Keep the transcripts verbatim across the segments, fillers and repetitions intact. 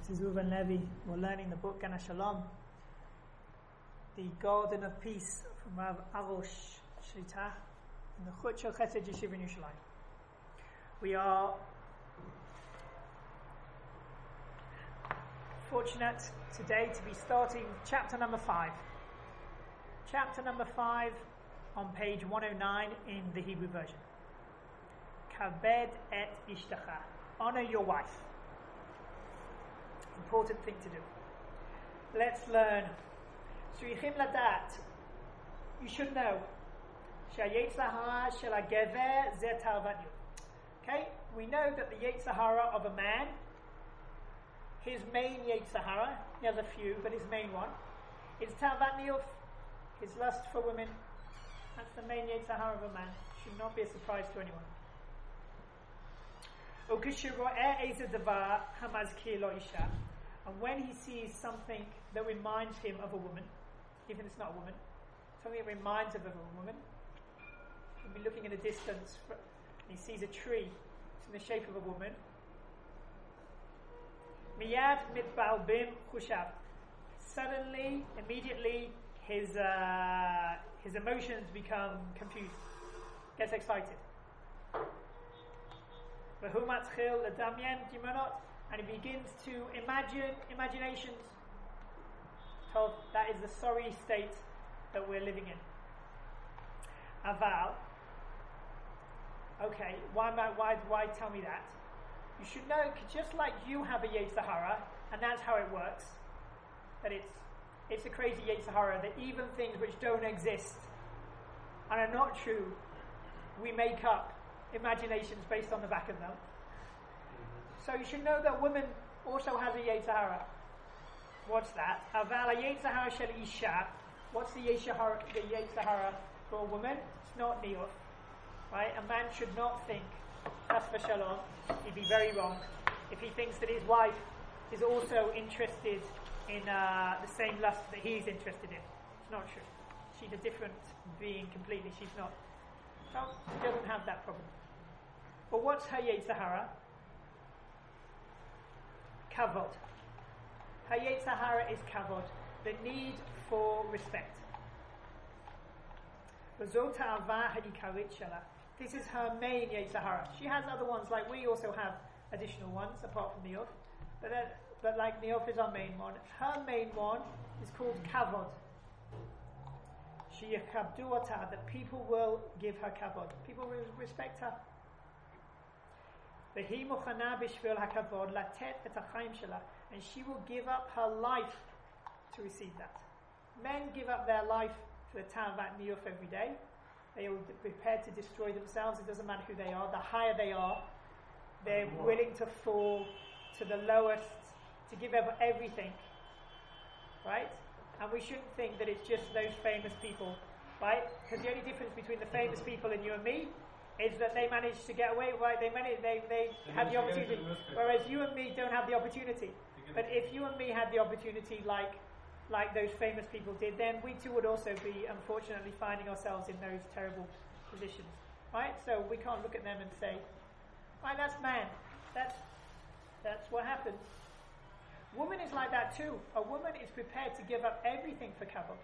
This is Reuven Levi. We're learning the book Gan HaShalom, the Garden of Peace from Rav Arosh Shlita in the Chut Shel Chesed Yeshiva in Yerushalayim. We are fortunate today to be starting chapter number five. Chapter number five on page one oh nine in the Hebrew version. Kaved et ishtacha. Honor your wife. Important thing to do. Let's learn. Shrichim ladat. You should know. Shayetzer hara shel hagever ze tarvat niyut. Okay, we know that the Yetzer hara of a man, his main Yetzer hara, he has a few, but his main one, is tarvat niyut, his lust for women. That's the main Yetzer hara of a man. Should not be a surprise to anyone. And when he sees something that reminds him of a woman, even if it's not a woman, something that reminds him of a woman, he'll be looking in a distance and he sees a tree, it's in the shape of a woman. Miyad mitbalbim chushav. Suddenly, immediately, his uh, his emotions become confused, gets excited. And he begins to imagine imaginations. Told that is the sorry state that we're living in. Aval. Okay, why why why tell me that? You should know, just like you have a Yetzer hara, and that's how it works. That it's it's a crazy Yetzer hara that even things which don't exist and are not true, we make up imaginations based on the back of them. So you should know that woman also has a Yetzer hara. What's that? Aval Yetzer hara shel isha. What's the Yetzer hara? The Yetzer hara for a woman? It's not niyut, right? A man should not think, chas v'shalom, he'd be very wrong if he thinks that his wife is also interested in uh, the same lust that he's interested in. It's not true. She's a different being completely. She's not. So she doesn't have that problem. But what's her Yetzer hara? Kavod. Her Yetzer hara is kavod, the need for respect. This is her main Yetzer hara. She has other ones, like we also have additional ones apart from niyut, but that, but like niyut is our main one. Her main one is called kavod. That people will give her kavod. People will respect her. And she will give up her life to receive that. Men give up their life for the tarvat niyut every day. They are prepared to destroy themselves. It doesn't matter who they are. The higher they are, they're willing to fall to the lowest, to give up everything. Right? And we shouldn't think that it's just those famous people, right? Because the only difference between the famous people and you and me is that they manage to get away, right? They manage, they, they have the opportunity, whereas you and me don't have the opportunity. But if you and me had the opportunity like like those famous people did, then we too would also be, unfortunately, finding ourselves in those terrible positions, right? So we can't look at them and say, right, that's man. That's, that's what happens. Woman is like that too. A woman is prepared to give up everything for kavod.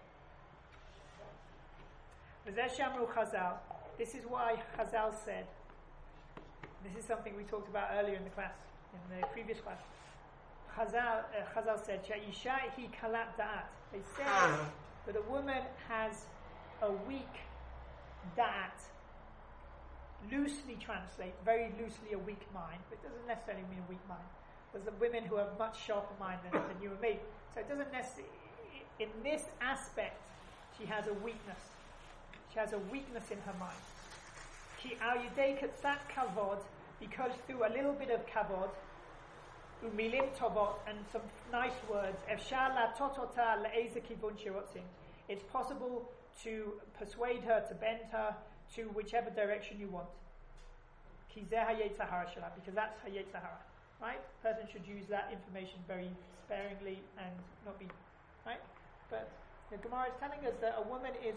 This is why Chazal said, this is something we talked about earlier in the class, in the previous class. Chazal, uh, Chazal said, Sha'isha hi kalat da'at. They said that a woman has a weak da'at. Loosely translate, very loosely a weak mind, but it doesn't necessarily mean a weak mind. There's the women who have much sharper mind than, than you and me. So it doesn't necessarily, in this aspect, she has a weakness. She has a weakness in her mind. Ki al yidei katzat kavod, because through a little bit of kavod, umilim tovot, and some nice words, efshar latot ota le'eze kivun shirotzin. It's possible to persuade her, to bend her to whichever direction you want. Ki zeh ha-Yetzer hara shela, because that's her Yetzer hara. Right? Person should use that information very sparingly and not be, right? But the Gemara is telling us that a woman is,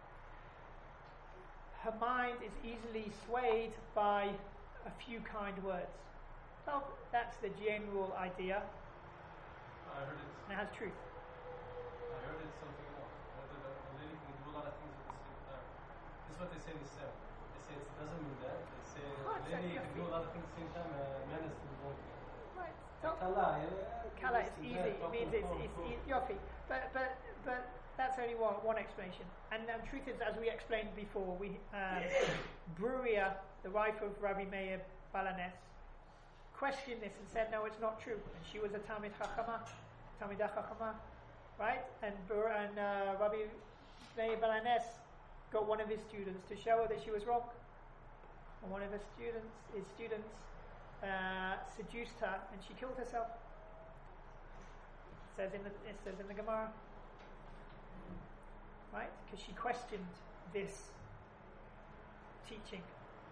her mind is easily swayed by a few kind words. So that's the general idea. I heard it's. And it has truth. I heard it's something else. That a, a lady can do a lot of things at the same time. This is what they say in Islam. They say it doesn't mean that. They say Oh, a lady exactly. can do a lot of things at the same time. A man has to do one thing. Right. So, Kala, yeah. Kala, it's easy. It means it's, it's e- yofi. But, but, but that's only one, one explanation. And the truth is, as we explained before, we um, Bruria, the wife of Rabbi Meir Balanes, questioned this and said, no, it's not true. And she was a Talmid Chachama, Talmidah Chachama, right? And, Bur- and uh, Rabbi Meir Balanes got one of his students to show her that she was wrong. And one of his students, his students, uh, seduced her, and she killed herself. It says in the it says in the Gemara, right? Because she questioned this teaching.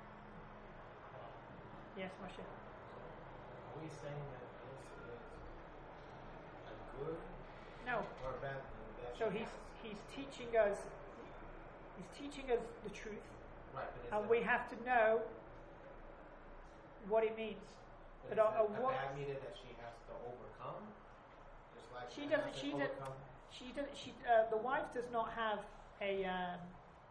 Yes, Moshe. Are we saying that this is a good No. or a bad thing? That So she he's has? he's teaching us. He's teaching us the truth, Right, but is and that, we have to know what it means. but but is a- that a a what- bad meter that she has to overcome? Just like She man doesn't- has to she doesn't- overcome. She does. She uh, the wife does not have a. Um,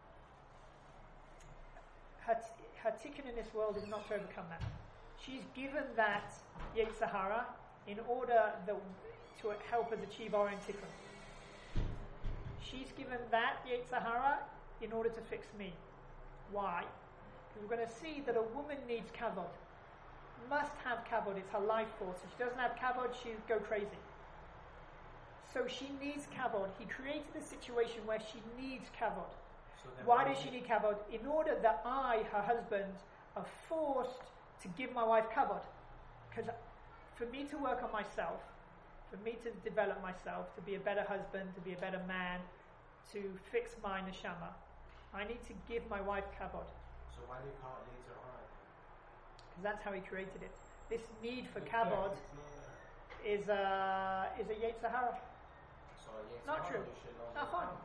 her t- her ticket in this world is not to overcome that. She's given that Yetzer Hara in order the, to help us achieve our own tikkun. She's given that Yetzer Hara in order to fix me. Why? Because we're going to see that a woman needs kavod. Must have kavod. It's her life force. If she doesn't have kavod, she'll go crazy. So she needs kavod. He created a situation where she needs kavod. So then Why does she need kavod? In order that I, her husband, are forced to give my wife kavod. Because for me to work on myself, for me to develop myself, to be a better husband, to be a better man, to fix my neshama, I need to give my wife kavod. So why do you call it Yetzer Hara? Because that's how he created it. This need for It's kavod not- it's not- is a, is a Yetzer Hara. So a Yetzer Not Hara, true. you should Not overcome.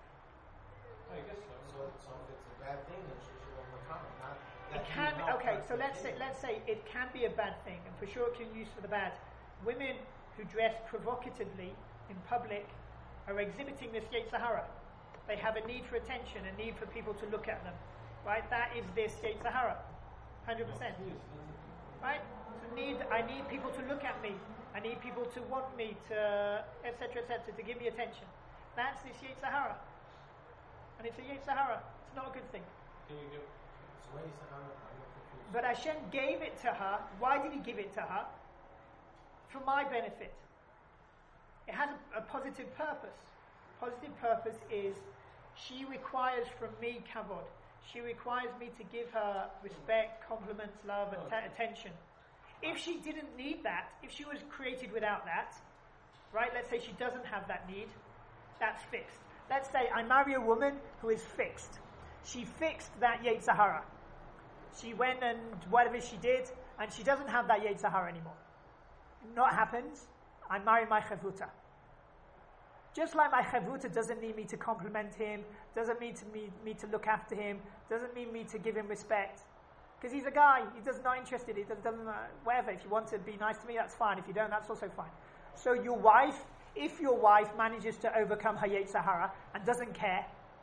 I guess so. So, so if it's a bad thing, then she should overcome it. Not It that you can help okay. her So let's say continue. let's say it can be a bad thing, and for sure it can be used for the bad. Women who dress provocatively in public are exhibiting this Yetzer Hara. They have a need for attention, a need for people to look at them. Right? That is this Yetzer Hara, hundred percent. Yes, that's Right? So need I need people to look at me. I need people to want me to, et cetera, et cetera, to give me attention. That's this Yetzer Hara, and it's a Yetzer Hara. It's not a good thing. it. Can you give? So what you said, I'm, I'm confused. But Hashem gave it to her. Why did He give it to her? For my benefit. It has a, a positive purpose. Positive purpose is she requires from me kavod. She requires me to give her respect, compliments, love, and ta- attention. If she didn't need that, if she was created without that, right? Let's say she doesn't have that need, that's fixed. Let's say I marry a woman who is fixed. She fixed that Yetzer Hara. She went and whatever she did, and she doesn't have that Yetzer Hara anymore. What happens? I marry my chavuta. Just like my chavuta doesn't need me to compliment him, doesn't mean to me, me to look after him, doesn't mean me to give him respect. Because he's a guy, he does not interested, he does, doesn't, uh, whatever. If you want to be nice to me, that's fine. If you don't, that's also fine. So your wife, if your wife manages to overcome her Yetzer Hara and doesn't care,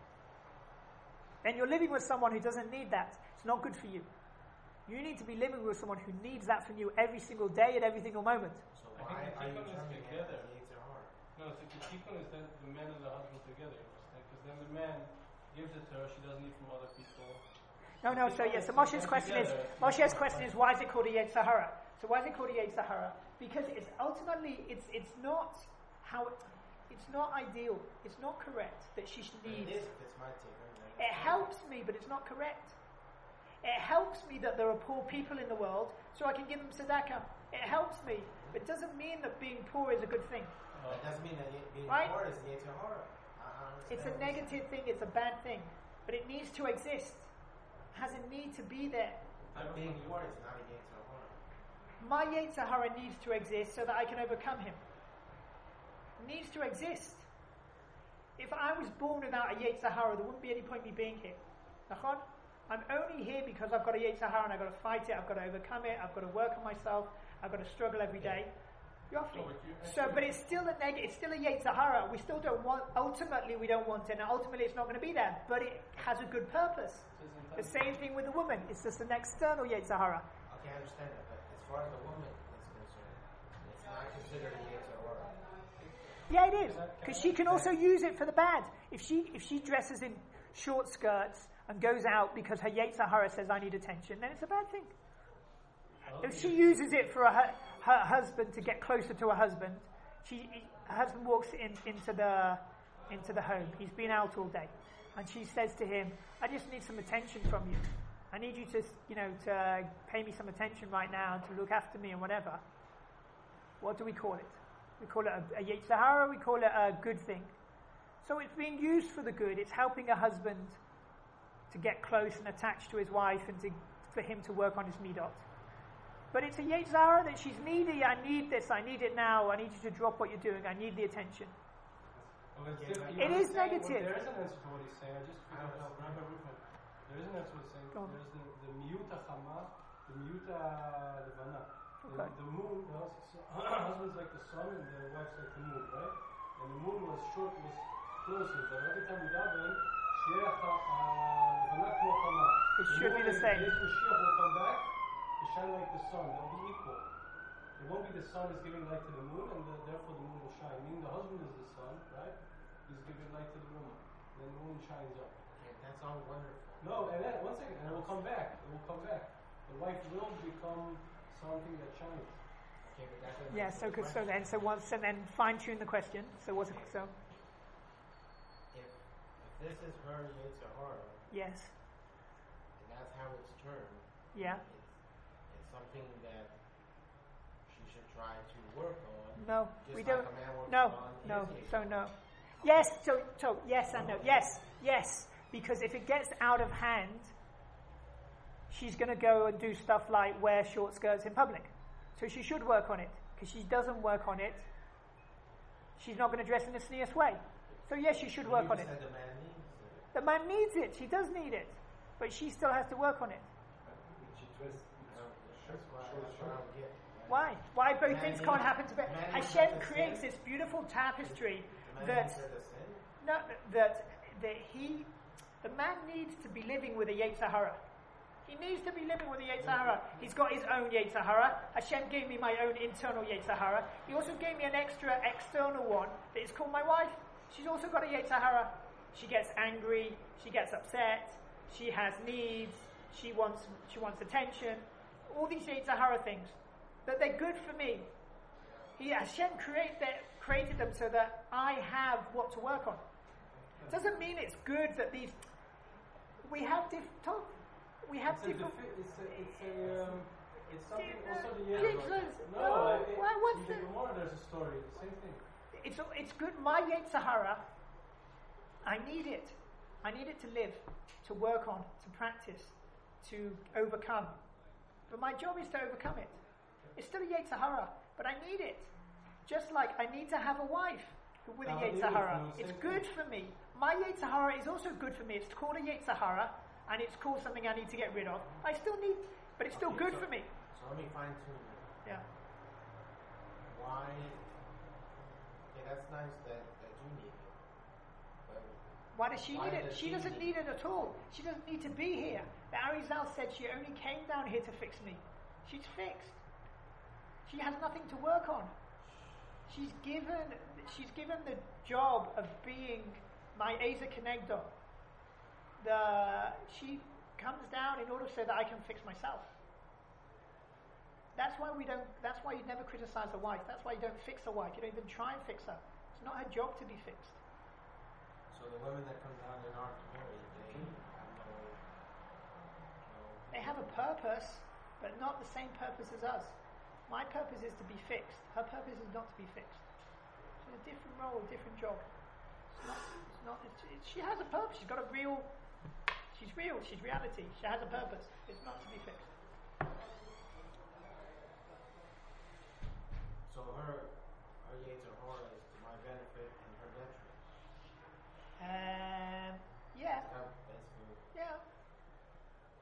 then you're living with someone who doesn't need that. It's not good for you. You need to be living with someone who needs that from you every single day at every single moment. So I why think the are you tikkun is terming it together. as Yetzer Hara? No, so the tikkun is that the man and the husband together. Because then the man gives it to her, she doesn't need from other people. No, no, so yes, so Moshe's question is, Moshe's question is, why is it called a Yetzer Hara? So why is it called a Yetzer Hara? Because it's ultimately, it's it's not how, it, it's not ideal, it's not correct that she But it needs. is if it's my tikkun. then- It helps me, but it's not correct. It helps me that there are poor people in the world, so I can give them tzedakah. It helps me, but it doesn't mean that being poor is a good thing. That doesn't mean that ye- being Right? poor is Yetzer Hara. I, I understand It's a what you're saying. negative thing, it's a bad thing, but it needs to exist. It has a need to be there. But being poor is not a Yetzer Hara. My Yetzer Hara needs to exist so that I can overcome him. It needs to exist. If I was born without a Yetzer Hara, there wouldn't be any point me being here. Nachon? I'm only here because I've got a Yetzer Hara and I've got to fight it, I've got to overcome it, I've got to work on myself, I've got to struggle every day. Yofi. No, but you So, actually- but it's still a neg- it's still a Yetzer Hara. We still don't want. Ultimately, we don't want it, and ultimately, it's not going to be there. But it has a good purpose. It The says same thing with the woman. It's just an external Yetzer Hara. Okay, I understand that, but as far as the woman is concerned, it's not considered a Yetzer Hara. Yeah, it is, because she can also use it for the bad. If she if she dresses in short skirts and goes out because her Yetzer Hara says I need attention, then it's a bad thing. If she uses it for her, her husband to get closer to her husband, she her husband walks in, into the into the home. He's been out all day, and she says to him, "I just need some attention from you. I need you to you know to pay me some attention right now and to look after me and whatever." What do we call it? We call it a, a Yetzer Hara. We call it a good thing. So it's being used for the good. It's helping a husband to get close and attached to his wife, and to, for him to work on his midot. But it's a Yetzer Hara that she's needy. I need this. I need it now. I need you to drop what you're doing. I need the attention. Well, it's Yeah, still- but you It know is what I'm saying? negative. Well, there is an answer to what he's saying. I just I don't know. remember Ruchman. There is an answer to what he's saying. Go on. There's the, the Miuta Chama, the Miuta Levana. The, Okay. the moon, the hus- husband's like the sun and the wife's like the moon, right? And the moon was short, was closer, but every time we daven, Shiach Levana Kmo Chama. It should be the same. Yes, Mashiach will come back to shine like the sun. They'll be equal. It won't be the sun is giving light to the moon, and the, therefore the moon will shine. Meaning the husband is the sun, right? He's giving light to the woman. Then the moon shines up. Okay, that's all wonderful. No, and then, one second, and it will come back. It will come back. The wife will become something that shines. Okay, but that doesn't Yeah. answer So the good. So question. then, so once and then fine tune the question. So what's it? So If, if this is her Yetzer Hara, yes. and that's how it's termed, Yeah. it's, it's something that she should try to work on. No. Just We like don't. a man works No. on No. his So Yetzer no. Yes. So so yes and no. Yes. Yes. Because if it gets out of hand, she's going to go and do stuff like wear short skirts in public. So she should work on it. Because she doesn't work on it, she's not going to dress in the sneerest way. So yes, she should work You on it. said the man needs it. The man needs it. She does need it. But she still has to work on it. She twists. No, that's why, that's what I don't get. Why? Why both Man things needs- can't happen to be? man needs Hashem to creates sin. this beautiful tapestry The man that needs her to sin. no, that that he, the man needs to be living with a Yetzer Hara. He needs to be living with a Yetzer Hara. He's got his own Yetzer Hara. Hashem gave me my own internal Yetzer Hara. He also gave me an extra external one that is called my wife. She's also got a Yetzer Hara. She gets angry. She gets upset. She has needs. She wants she wants attention. All these Yetzer Hara things, that they're good for me. He Hashem create that, created them so that I have what to work on. Doesn't mean it's good that these we have different. We have It's a, different. defi- it's a, it's a, um, it's something Different also the pictures. No, No, I- it, why- what's in the the- Gemara there's a story, same thing. It's it's good. My Yetzer Hara, I need it. I need it to live, to work on, to practice, to overcome. But my job is to overcome it. It's still a Yetzer Hara, but I need it. Just like I need to have a wife with a Now, Yetzer even Hara. if you It's say- good for me. My Yetzer Hara is also good for me. It's called a Yetzer Hara, and it's called something I need to get rid of. I still need, but it's still Okay, good so- for me. So let me fine tune it. Yeah. Why? Okay, that's nice that, that you need it. But Why does she Why need it? does She she doesn't need need it at all. She doesn't need to be here. The Arizal said she only came down here to fix me. She's fixed. She has nothing to work on. She's given she's given the job of being my Asa Kenegdo. The she comes down in order so that I can fix myself. That's why we don't that's why you never criticize a wife. That's why you don't fix a wife. You don't even try and fix her. It's not her job to be fixed. so the women that come down in our community, they have no, no. They have a purpose, but not the same purpose as us. My purpose is to be fixed. Her purpose is not to be fixed. She's a different role, a different job. It's not. It's not. It's, it, she has a purpose. She's got a real. She's real. She's reality. She has a purpose. It's not to be fixed. So her, her Yetzer Hara is to my benefit and her detriment. Um. Yeah. That, that's good. Yeah.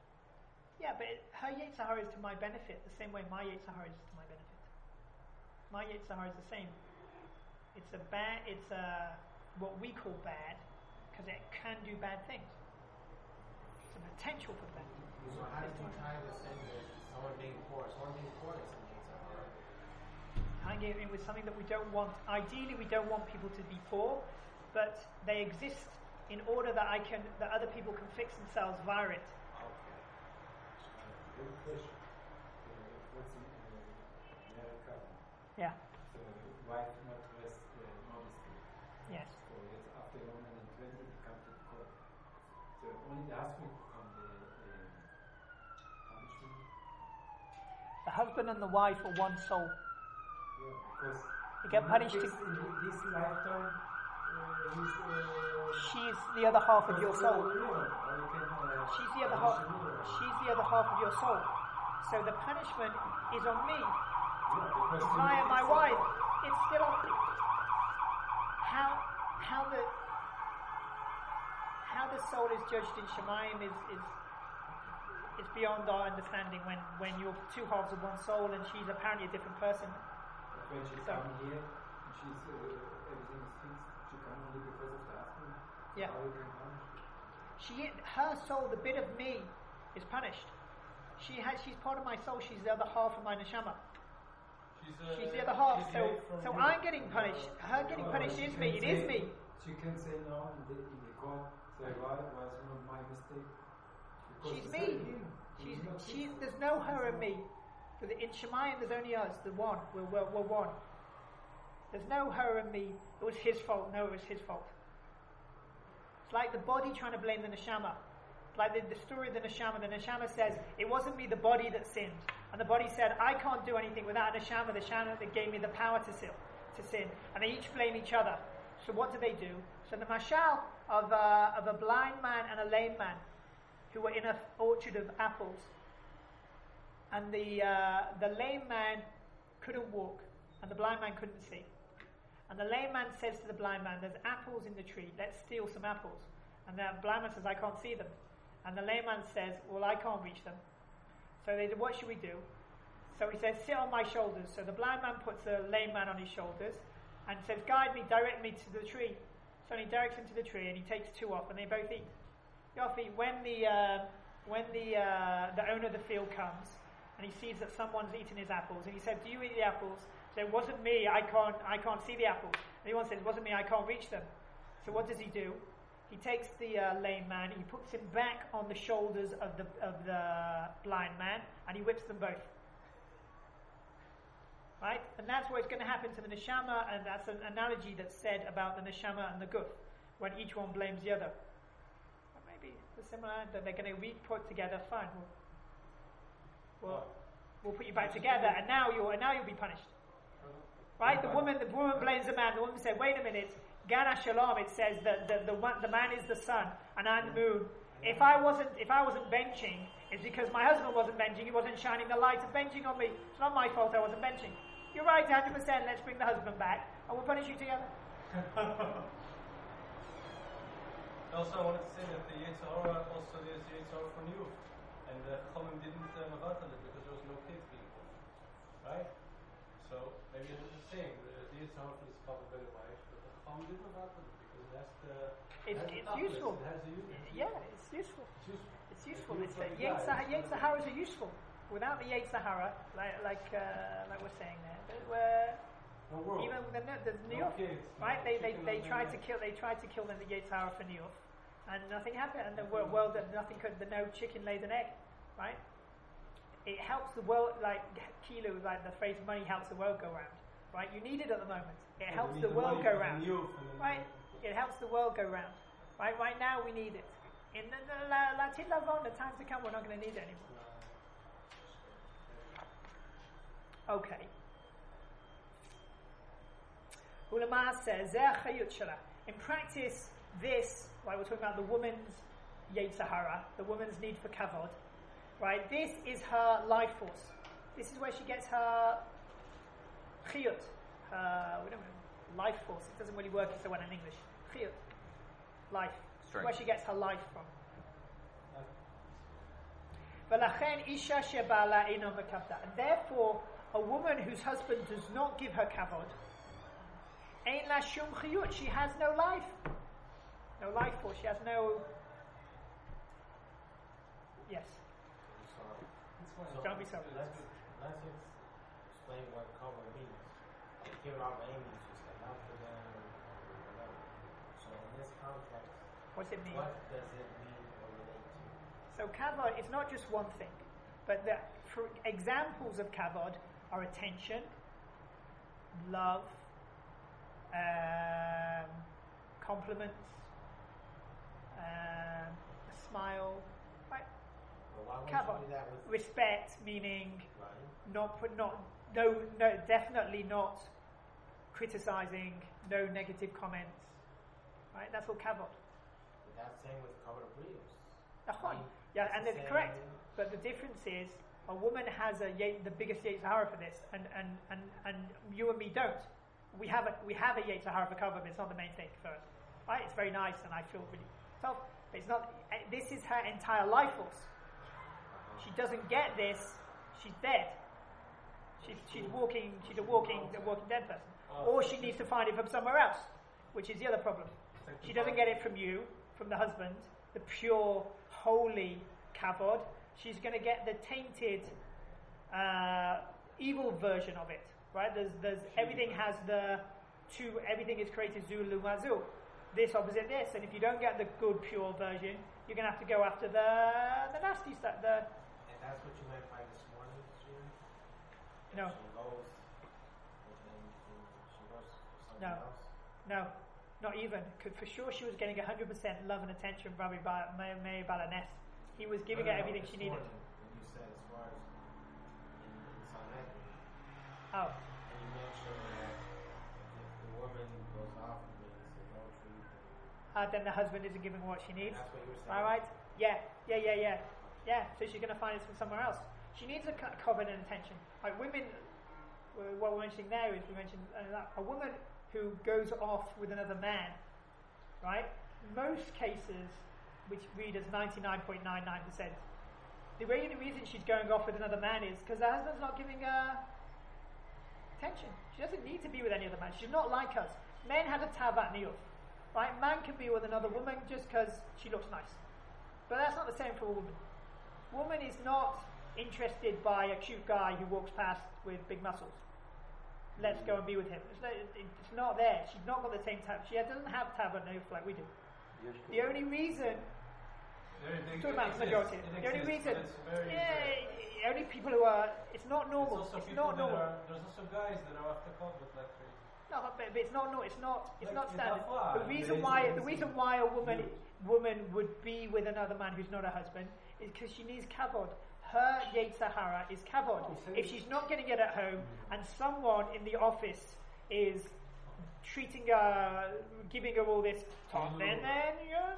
Yeah, but it, her Yetzer Hara is to my benefit the same way my Yetzer Hara is to my benefit. my Yetzer Hara is the same. It's a bad. It's a what we call bad because it can do bad things. It's a potential for bad. So how did you tie this in with someone being poor? Someone being poor is something Sahara. Tying it in with something that we don't want. Ideally, we don't want people to be poor, but they exist in order that I can, that other people can fix themselves via it. Okay. Good question. Uh, what's in uh, America? Yeah. So wife not rest uh, modesty. Yes. So it's after one hundred twenty they come to the court. So only the husband become the uh, punishment. The husband and the wife are one soul. Yeah, because They get in punished this, to- in this lifetime. Uh, he's, uh, She's the other half of your soul. Or you can, uh, She's the other half. She's the other half of your soul. So the punishment is on me Yeah, because via in- my wife. It's still on. How how the how the soul is judged in Shemayim is is is beyond our understanding. When when you're two halves of one soul and she's apparently a different person. But when she So- come here, and she's uh, everything is fixed. She come only because of the husband. Yeah. How you can punish? She, her soul, the bit of me, is punished. She has, she's part of my soul. She's the other half of my neshama. She's, uh, She's the other half. she's So, made from so you. I'm getting punished. Her getting No, punished she is can me. It say- is me. She can say no in the, in the court. Say why was not my mistake. Because She's it's me. not him. She's, He's not she's, him. there's no her and me. So the- in Shemayim, there's only us, the one. We're, we're, we're one. There's no her and me. It was his fault. No, it was his fault. It's like the body trying to blame the neshama. Like the, the story of the neshama. The neshama says, it wasn't me, the body, that sinned. And the body said, I can't do anything without a neshama, the neshama that gave me the power to sin. To sin. And they each blame each other. So what do they do? So the mashal of a, of a blind man and a lame man who were in an orchard of apples. And the, uh, the lame man couldn't walk. And the blind man couldn't see. And the lame man says to the blind man, there's apples in the tree, let's steal some apples. And the blind man says, I can't see them. And the lame man says, well, I can't reach them. So they said, what should we do? So he says, sit on my shoulders. So the blind man puts the lame man on his shoulders and says, guide me, direct me to the tree. So he directs him to the tree and he takes two off and they both eat. They both eat. When the, uh, when the, uh, the owner of the field comes and he sees that someone's eating his apples and he said, do you eat the apples? So it wasn't me, I can't, I can't see the apples. And he once said, it wasn't me, I can't reach them. So what does he do? He takes the uh, lame man, he puts him back on the shoulders of the of the blind man, and he whips them both. Right? And that's what's going to happen to the neshama, and that's an analogy that's said about the neshama and the guf, when each one blames the other. Or maybe the similar, that they're going to be put together, fine. We'll, we'll, we'll put you back together, and now you'll, and now you'll be punished. Right? The woman, the woman blames the man. The woman said, wait a minute, Gana Shalom, it says that the, the, one, the man is the sun and I'm the moon. If I wasn't if I wasn't benching, it's because my husband wasn't benching, he wasn't shining the light of benching on me. It's not my fault I wasn't benching. You're right, one hundred percent, let's bring the husband back and we'll punish you together. Also, I wanted to say that the Yetzer Hara, also there's the Yetzer Hara for new. And the Chachamim didn't uh, mavatal it because there was no kids being born. Right? So, maybe it's the same. The, the Yetzer Hara for the Spot of wife, but the Chachamim didn't mavatal it because it has the... It's, has the it's toughness, useful. It has the use. Yeah, it's useful. It's useful. It's useful. It's It's uh, useful for the guy. Yetzer Haras are useful. Without the Yetzer Hara, like like uh, like we're saying there, there were No world. even the the New No York, kids, right? no They they, chicken they on tried the to net. kill they tried to kill them the Yetzer Hara for New York, and nothing happened. And the world, world that nothing could the no chicken laid an egg, right? It helps the world, like kilo, like the phrase money helps the world go round, right? You need it at the moment. It Yeah, helps we need the world money go for the round, youth and the- right? It helps the world go round, right? Right now we need it. In the the la la tid lavon, the times to come, we're not going to need it anymore. Okay. Ulama says, "Zeh chayut shela." In practice, this, right, we're talking about the woman's Yetzer Hara, the woman's need for kavod, right? This is her life force. This is where she gets her chiyut, her, we don't know, life force. It doesn't really work so well in English. Chiyut, life. Strength. Where she gets her life from. V'lachen isha shebala ino mekavda. And therefore, a woman whose husband does not give her kavod, ein la shum chiyut, she has no life. No life force, she has no... Yes. Sorry. It's fine. Don't be sorry. Let's, let's ex- explain what cover means. Give our aim is just enough for them or whatever. So in this context, What's it mean? what does it mean or relate to? So kavod is not just one thing, but the for examples of kavod are attention, love, um, compliments, um, a smile, right? Well, why would Kavod. you do that with Respect, meaning right? not put not no no definitely not criticizing, no negative comments, right? That's all kavod. But that's same with cover briefs. Nachon. I mean, Yeah, it's and the it's same- correct. But the difference is, a woman has a ye- the biggest Yetzer Hara for this, and, and, and, and you and me don't. We have a we have a Yetzer Hara for cover, but it's not the main thing for us. Right? It's very nice, and I feel really tough. But it's not. eh, This is her entire life force. She doesn't get this. She's dead. She's she's walking. She's a walking a walking dead person. Or she needs to find it from somewhere else, which is the other problem. She doesn't get it from you, from the husband, the pure, holy kavod. She's going to get the tainted, uh, evil version of it, right? There's, there's everything has the two. Everything is created zulu mazul, this opposite this, and if you don't get the good pure version, you're going to have to go after the the nasty stuff. The And that's what you meant by this morning, Jim? no, She goes, and then she goes for something No. else? no, not even. 'Cause for sure, she was getting one hundred percent love and attention from Rabbi ba- Meir Meir Balanes. He was giving No, her no, no, everything this she needed. morning, when you said as far as in, in Sanhedrin, Oh, and you mentioned that if the woman goes off and commits adultery, then uh, then the husband isn't giving her what she needs. that's what you were saying. All right. Yeah, yeah, yeah, yeah, yeah. So she's going to find it from somewhere else. She needs a co- covenant and attention. Like women, uh, what we're mentioning there is we mentioned uh, that a woman who goes off with another man, right? Most cases, which read as ninety-nine point nine nine percent, the only reason she's going off with another man is because her husband's not giving her attention. She doesn't need to be with any other man. She's not like us. Men have a tavat niyuf, right? Man can be with another woman just because she looks nice. But that's not the same for a woman. Woman is not interested by a cute guy who walks past with big muscles. Let's go and be with him. It's not, it's not there. She's not got the same type. She doesn't have tavat niyuf like we do. The only reason, There, they, talking it about the exists, majority, it the only exists, reason, but it's very rare. yeah, only people who are, it's not normal. There's also It's people not that normal. are, there's also guys that are after COVID like crazy. No, but, but it's not. No, it's not. It's Like, not it's standard. not far. The reason There is- why there the is reason a- why a woman you- woman would be with another man who's not her husband is because she needs kavod. Her Yetzer Hara is kavod. Oh, so If she's not getting it at home, and someone in the office is treating her, giving her all this talk, then then you know,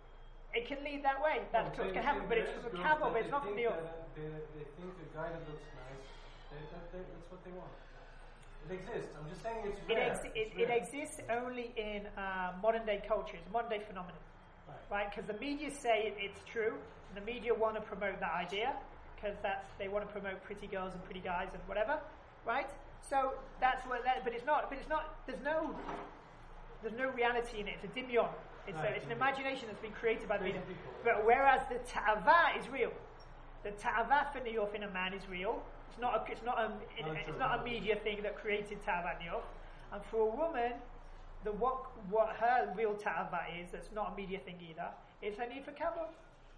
it can lead that way. That's No, what they- can happen. they- But it's there's from the girls kavod, that but it's they not from think the off. that They, they think a guy that looks nice, they, that, they, that's what they want. It exists. I'm just saying it's It, rare. ex- it, It's it rare. exists only in uh, modern day culture. It's a modern day phenomenon, right? Because the media say it, it's true, and the media want to promote that idea because that's they want to promote pretty girls and pretty guys and whatever, right? So that's what. That, but it's not. But it's not. There's no. There's no reality in it. It's a dimion. It's, a, Right. it's an imagination that's been created by the media. Crazy people. But whereas the ta'ava is real, the ta'ava for niyuf in a man is real. It's not. A, it's not a. It, Not it's true. not a media thing that created ta'ava niyuf. And for a woman, the what what her real ta'ava is. That's not a media thing either. Is her need for kavod.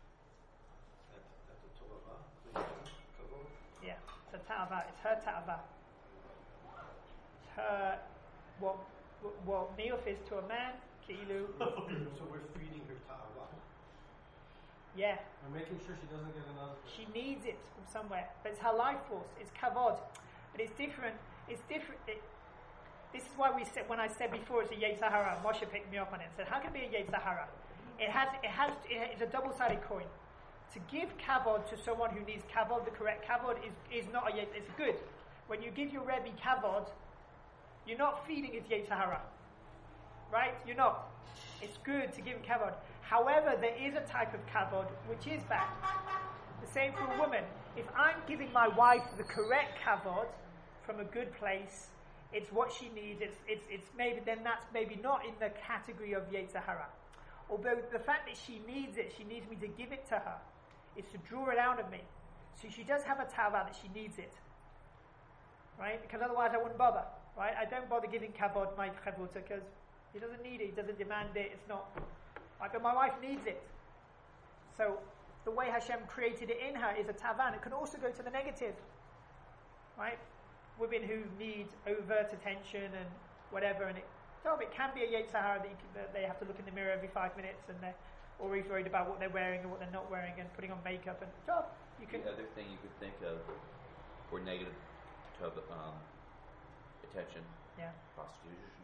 Yeah, it's a ta'ava. It's her ta'ava. It's her what what niyuf is to a man. Ki'ilu. So we're feeding her ta'ava. Yeah. I'm making sure she doesn't get another. She needs it from somewhere. But it's her life force. It's kavod. But it's different. It's different. It, this is why we said when I said before it's a Yetzer Hara. Moshe picked me up on it and said, "How can it be a Yetzer Hara? It has. It has. It's a double-sided coin. To give kavod to someone who needs kavod, the correct kavod is is not a. Yetzer- It's good. When you give your rebbe kavod, you're not feeding his Yetzer Hara. Right? You're not. It's good to give him kavod. However, there is a type of kavod which is bad. The same for a woman. If I'm giving my wife the correct kavod, from a good place. It's what she needs. It's it's it's maybe then that's maybe not in the category of Yetzer Hara. Although the fact that she needs it, she needs me to give it to her. It's to draw it out of me. So she does have a tava that she needs it. Right? Because otherwise I wouldn't bother. Right? I don't bother giving kavod my chavruta because he doesn't need it, he doesn't demand it, it's not. Right? But my wife needs it. So the way Hashem created it in her is a tava, and it can also go to the negative. Right? Women who need overt attention and whatever, and it, so it can be a Yetzer Hara that, you can, that they have to look in the mirror every five minutes, and they're always worried about what they're wearing and what they're not wearing, and putting on makeup. And so you can. The other thing you could think of, or negative to um, attention. Yeah. Prostitution.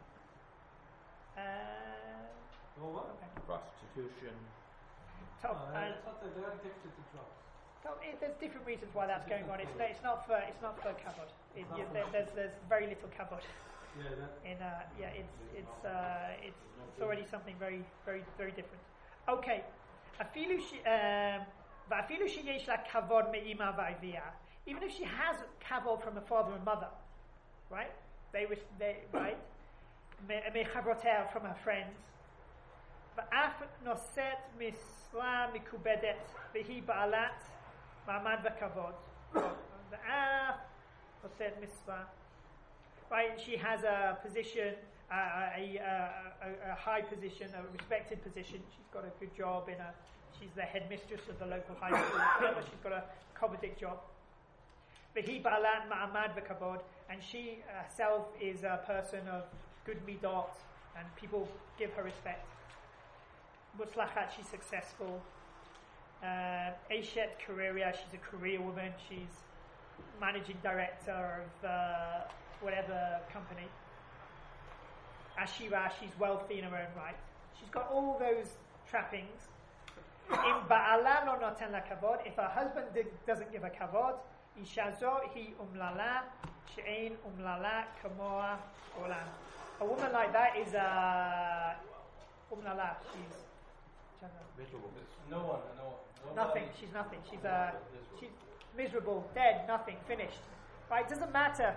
Uh, Well, what? okay. Prostitution. So, Oh, uh, I thought that they're addicted to drugs. so it, there's different reasons why that's going on. It's not, it's not for it's not for kavod. It, you, there, there's there's very little kavod. Yeah, that. In uh, yeah, it's it's uh, it's it's already something very very very different. Okay, afilu she um, va'afilu sheyesh la kavod me'ima va'avia. Even if she has kavod from her father and mother, right? They was they right me'chavrotea from her friends. Va'af noset misla mikubedet vehi ba'alat ma'amad v'kavod. Va'af noset misla. Right, she has a position, uh, a, a, a, a high position, a respected position. She's got a good job in a. She's the headmistress of the local high school. Whatever, she's got a coveted job. Vehi ba'alat ma'amad v'kavod, and she herself is a person of good midot, and people give her respect. Muslachat, she's successful. Uh, Eshet Careeria, she's a career woman. She's managing director of uh, whatever company. Ashira, she's wealthy in her own right. She's got all those trappings. In ba'ala lo noten la kavod, if her husband di- doesn't give her kavod, ishazo hi umlala, she'ein umlala kamoa olam. A woman like that is a uh, umlala. She's Miserable. No one, no one. nothing. She's nothing. She's uh, she's miserable, dead, nothing, finished. Right? Doesn't matter.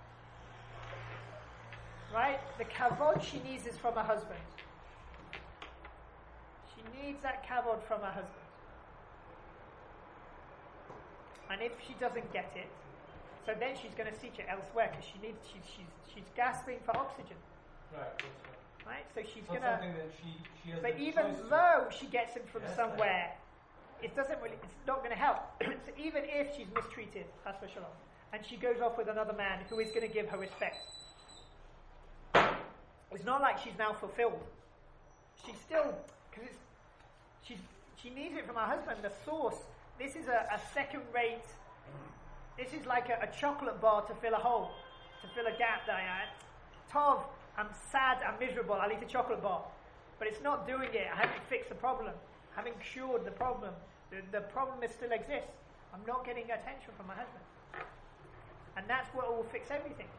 Right? The kavod she needs is from her husband. She needs that kavod from her husband. And if she doesn't get it, so then she's going to seek it elsewhere because she needs. She's she's she's gasping for oxygen. Right, that's right. Right? So she's It's going not to. something that she, she has But the even choice to- though she gets it from Yes, somewhere, it doesn't really. It's not going to help. So even if she's mistreated, that's for shalom, and she goes off with another man who is going to give her respect, it's not like she's now fulfilled. She's still because it's she's she needs it from her husband. The source. This is a, a second-rate. This is like a, a chocolate bar to fill a hole, to fill a gap that I had. Tov, I'm sad, I'm miserable, I'll eat a chocolate bar. But it's not doing it. I haven't fixed the problem. I haven't cured the problem. The, the problem is still exists. I'm not getting attention from my husband. And that's what will fix everything.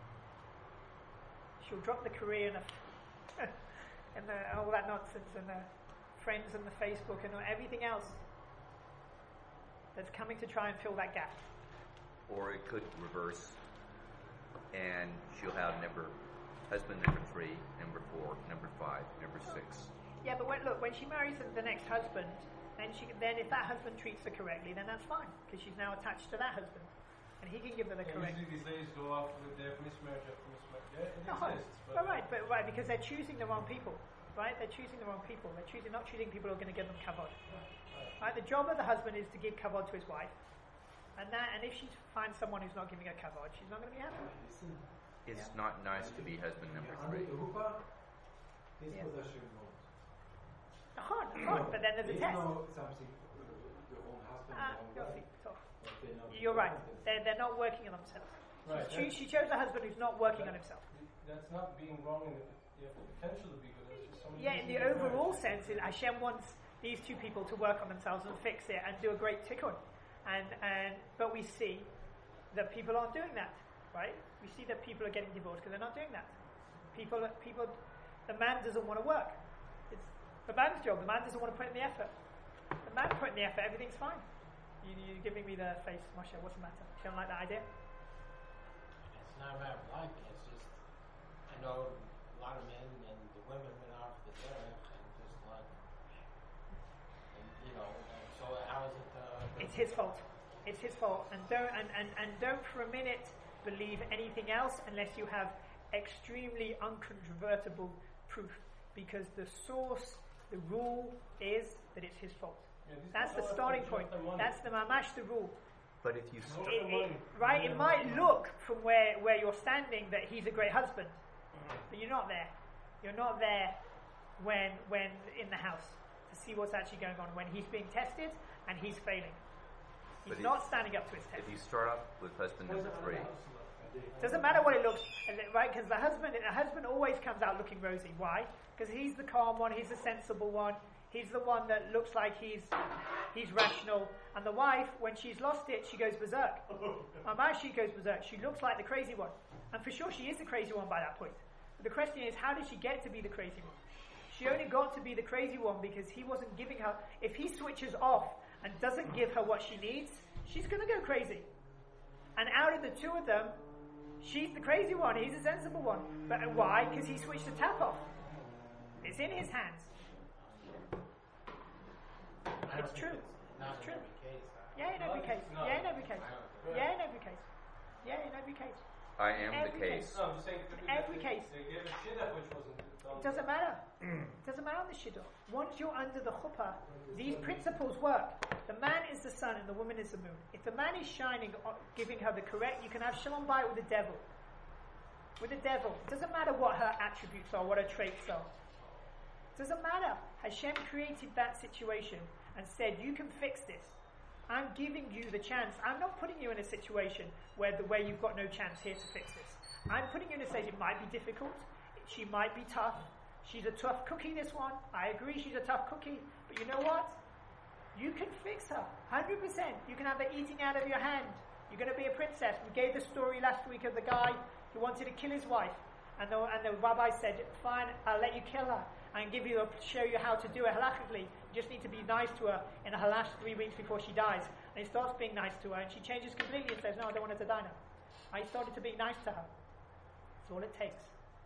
She'll drop the career and, the and the, all that nonsense and the friends and the Facebook and everything else that's coming to try and fill that gap. Or it could reverse, and she'll have number husband number three, number four, number five, number six. Yeah, but when, look, when she marries the next husband, then she then if that husband treats her correctly, then that's fine because she's now attached to that husband, and he can give her the Yeah, correct. usually these ladies go off with their mismarriage after mismarriage. Yeah, it No, exists. but right, but right because they're choosing the wrong people, right? They're choosing the wrong people. They're choosing not choosing people who are going to give them kavod. Right? The job of the husband is to give kavod to his wife, and that and if she finds someone who's not giving her kavod, she's not going to be happy. It's not nice to be husband number three. His Yeah. possession goes. Hard, hard, but then there's a They test. know something, uh, your own husband, Ah, your own Yossi, wife, tough. but they know You're right. nothing. They're, they're not working on themselves. Right, She, that- she chose a husband who's not working on himself. That's not being wrong in the, you have the potential to be good. It's just somebody Yeah, in who's the in overall marriage. sense, Hashem wants these two people to work on themselves and fix it and do a great tikkun. And and but we see that people aren't doing that, right? We see that people are getting divorced because they're not doing that. People, people, the man doesn't want to work. It's the man's job. The man doesn't want to put in the effort. The man put in the effort. Everything's fine. You, you're giving me the face, Moshe. What's the matter? You don't like that idea? not a matter of liking. It's just I know a lot of men and the women went off the derech and just like, and, you know. And so how is it? Uh, It's his fault. It's his fault. And don't and, and, and don't for a minute believe anything else unless you have extremely uncontrovertible proof. Because the source, the rule is that it's his fault. Yeah, these That's the people starting have point. their money. That's the mamash, the rule. But if you No. start, It, it, right? It might look from where, where you're standing that he's a great husband, but you're not there. You're not there when when in the house to see what's actually going on. When he's being tested and he's failing, he's But not if- standing up to his test. if you start off with husband number three, Doesn't matter what it looks, right? Because the husband, the husband always comes out looking rosy. Why? Because he's the calm one. He's the sensible one. He's the one that looks like he's he's rational. And the wife, when she's lost it, she goes berserk. Mama, she goes berserk. She looks like the crazy one, and for sure she is the crazy one by that point. But the question is, how did she get to be the crazy one? She only got to be the crazy one because he wasn't giving her. If he switches off and doesn't give her what she needs, she's going to go crazy. And out of the two of them, she's the crazy one. He's the sensible one. But why? Because he switched the tap off. It's in his hands. I don't It's think true. Not It's in true. every case. I- Yeah, in every case. No. Yeah, in every case. I don't- Yeah, in every case. Yeah, in every case. I am the Every case. No, I'm just saying. In every they, case. They gave a shidduch which wasn't done. It doesn't matter. It doesn't matter on the shidduch. Once you're under the chuppah, these principles work. The man is the sun and the woman is the moon. If the man is shining, uh, giving her the correct, you can have shalom bayit with the devil. With the devil. It doesn't matter what her attributes are, what her traits are. It doesn't matter. Hashem created that situation and said, you can fix this. I'm giving you the chance. I'm not putting you in a situation where the where you've got no chance here to fix this. I'm putting you in a situation, it might be difficult, she might be tough. She's a tough cookie, this one. I agree, she's a tough cookie. But you know what? You can fix her. one hundred percent. You can have her eating out of your hand. You're going to be a princess. We gave the story last week of the guy who wanted to kill his wife. And the, and the rabbi said, fine, I'll let you kill her and give you a, show you how to do it halachically. You just need to be nice to her in her last three weeks before she dies. And he starts being nice to her and she changes completely and says, no, I don't want her to die now. I started to be nice to her. That's all it takes.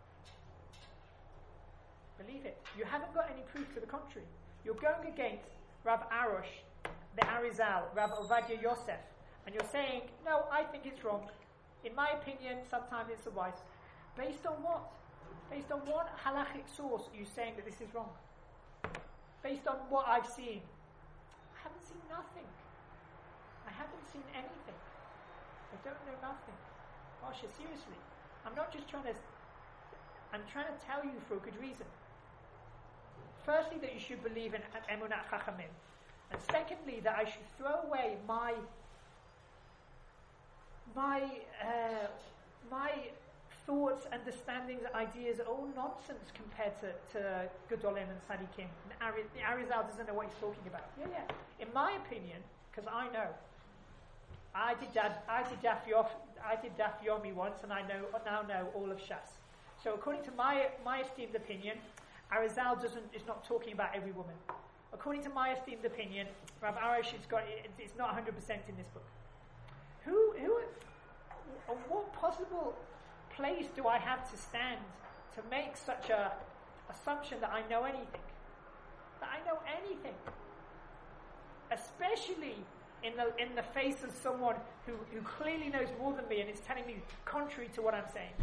Believe it. You haven't got any proof to the contrary. You're going against Rav Arush, the Arizal, Rav Ovadia Yosef, and you're saying, no, I think it's wrong. In my opinion, sometimes it's a wise. Based on what? Based on what halachic source are you saying that this is wrong? Based on what I've seen? I haven't seen nothing. I haven't seen anything. I don't know nothing. Masha, seriously. I'm not just trying to... I'm trying to tell you for a good reason. Firstly, that you should believe in Emunat Chachamim. And secondly, that I should throw away my... My... Uh, my... thoughts, understandings, ideas are all nonsense compared to, to Gedolim and Tzadikim. And Ari, the Arizal doesn't know what he's talking about. Yeah, yeah. In my opinion, because I know, I did daf, I did daf yof, I did daf yomi once, and I know now know all of Shas. So according to my my esteemed opinion, Arizal doesn't is not talking about every woman. According to my esteemed opinion, Rav Arush has got it, it's not one hundred percent in this book. Who who? On what possible place do I have to stand to make such a assumption that I know anything? That I know anything, especially in the in the face of someone who, who clearly knows more than me and is telling me contrary to what I'm saying.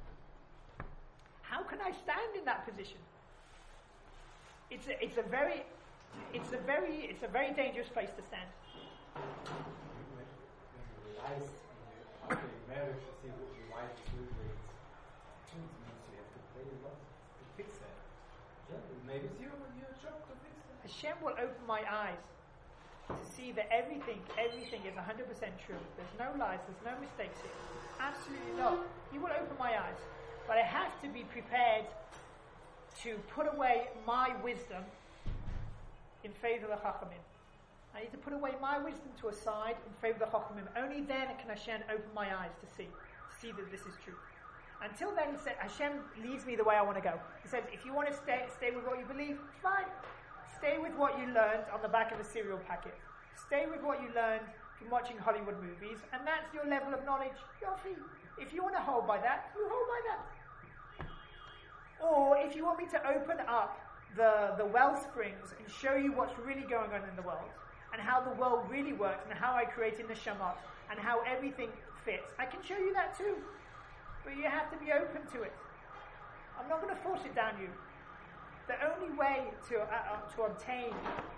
How can I stand in that position? It's a, it's a very it's a very it's a very dangerous place to stand. When you realize in your after your marriage, you see what your wife is doing, it means you have to play a lot to fix that. Yeah, maybe it's your, your job to fix that. Hashem will open my eyes to see that everything, everything is one hundred percent true. There's no lies, there's no mistakes here. Absolutely not. He will open my eyes. But I have to be prepared to put away my wisdom in favor of the Chachamim. I need to put away my wisdom to a side in favor of the Chachamim. Only then can Hashem open my eyes to see, to see that this is true. Until then, he said, Hashem leads me the way I want to go. He says, if you want to stay, stay with what you believe, fine. Stay with what you learned on the back of a cereal packet. Stay with what you learned from watching Hollywood movies, and that's your level of knowledge. You're free. If you want to hold by that, you hold by that. Or if you want me to open up the, the well springs and show you what's really going on in the world, and how the world really works, and how I created neshamot, and how everything fits, I can show you that too. But you have to be open to it. I'm not going to force it down you. The only way to uh, to obtain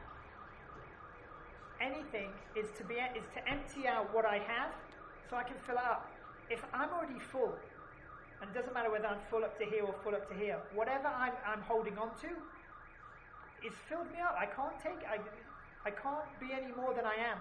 anything is to be is to empty out what I have, so I can fill it up. If I'm already full, and it doesn't matter whether I'm full up to here or full up to here, whatever I'm I'm holding on to is filled me up. I can't take I I can't be any more than I am.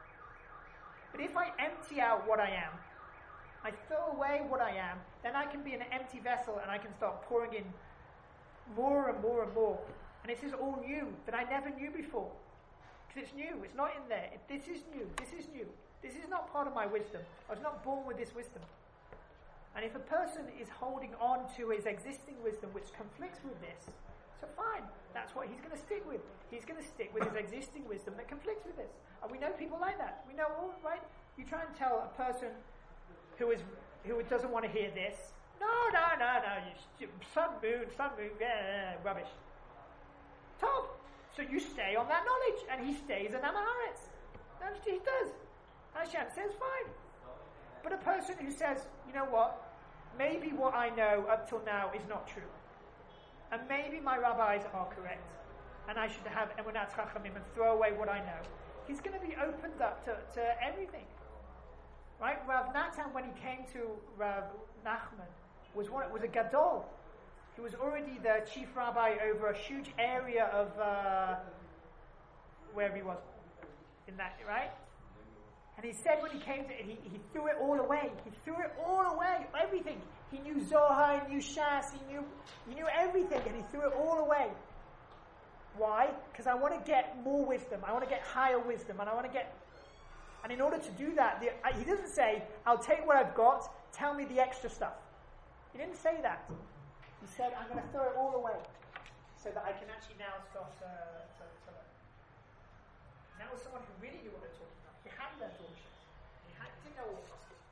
But if I empty out what I am, I throw away what I am, then I can be an empty vessel and I can start pouring in more and more and more. And this is all new that I never knew before. Because it's new, it's not in there. It, this is new, this is new. This is not part of my wisdom. I was not born with this wisdom. And if a person is holding on to his existing wisdom which conflicts with this, so fine, that's what he's going to stick with. He's going to stick with his existing wisdom that conflicts with this. And we know people like that. We know all, right? You try and tell a person who is who doesn't want to hear this, no, no, no, no, you, sun, moon, sun, moon, yeah, rubbish. Told. So you stay on that knowledge, and he stays in Amaharetz. And he does. Hashem says, fine. But a person who says, you know what, maybe what I know up till now is not true. And maybe my rabbis are correct. And I should have emunat chachamim and throw away what I know. He's going to be opened up to, to everything. Right? Rav Natan, when he came to Rav Nachman, was one, was a gadol. He was already the chief rabbi over a huge area of uh, wherever he was in that, right? And he said when he came to it, he, he threw it all away. He threw it all away, everything. He knew Zohar, he knew Shas, he knew he knew everything, and he threw it all away. Why? Because I want to get more wisdom. I want to get higher wisdom, and I want to get. And in order to do that, the, uh, he doesn't say, "I'll take what I've got. Tell me the extra stuff." He didn't say that. He said, I'm going to throw it all away so that I can actually now start uh, to, to learn. That was someone who really knew what they're talking about. He had learned all the shit. He had to know all the stuff.